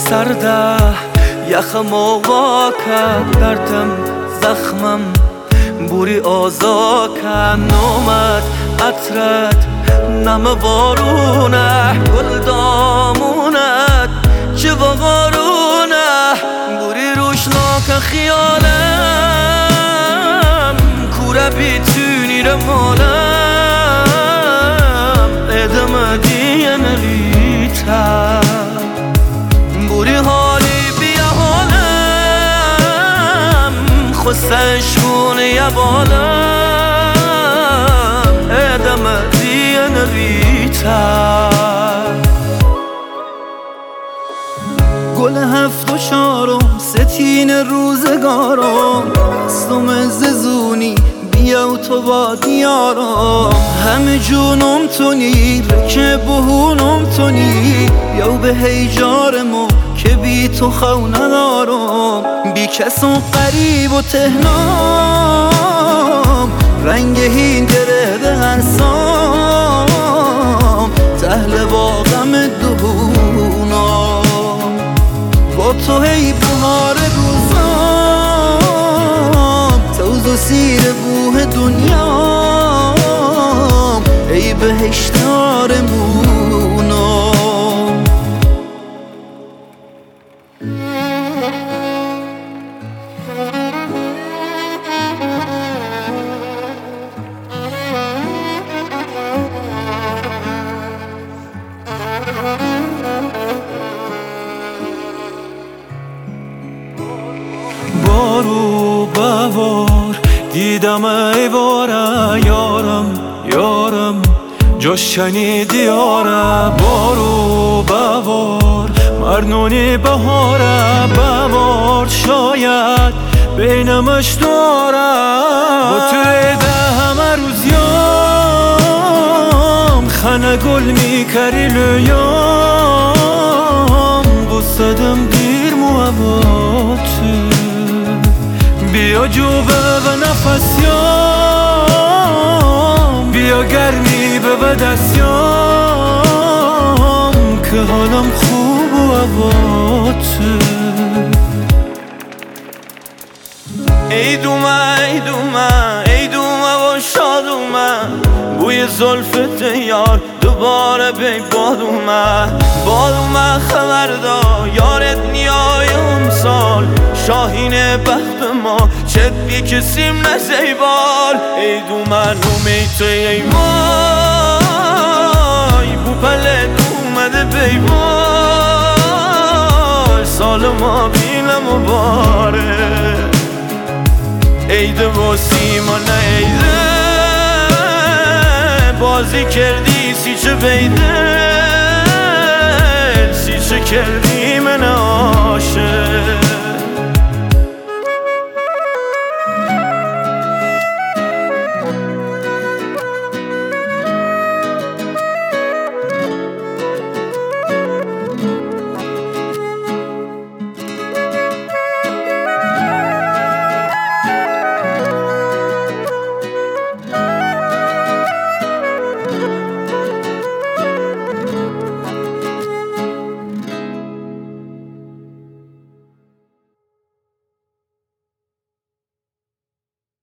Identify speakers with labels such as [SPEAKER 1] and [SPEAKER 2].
[SPEAKER 1] سرده یخم آوا کرد دردم زخمم بوری آزا کرد نامد عطرت نم بارونه گل دامونت چه بغارونه بوری روشناک خیالم کوره بیتونی رمالم ادم دیه نلیتم بوری حالی بیا حالم خستشون یه بالم ادم دیه نلیتم گل هفت و چارم ستین روزگارم دستم ززونی بیا و تو با دیارم همه جونم تونی رکه بهونم تونی بیا به هیجارمو که بی تو خو ندارم بی کس و قریب و تهنام رنگ هین گرده هرسام تهل با غم دهونم با تو هی بهار روزام توز و سیر بوه دنیام ای بهشتار مونام بارو بوار دیدم ای باره یارم یارم جاش شنیدی یاره بارو بوار مرنونی بهاره بوار شاید بینمش دارم با تو ده همه روزیام خنه گل میکری لیام بستدم دیر مواباتو بیا جوبه و نفسیام بیا گرمی به دستیام که حالم خوب و عباته ای دومه ای دومه ای دومه و شادومه بوی زلفت یار دوباره بی بادومه خبردا یارت نیای امسال شاهین بخت ما چت بی کسیم نزیبال ای دومه نومی توی ای مای بو پله دومده بیوال سال ما بینم و باره عیده و سیما نه عیده بازی کردی سی چه بیده سی چه کردی من عاشق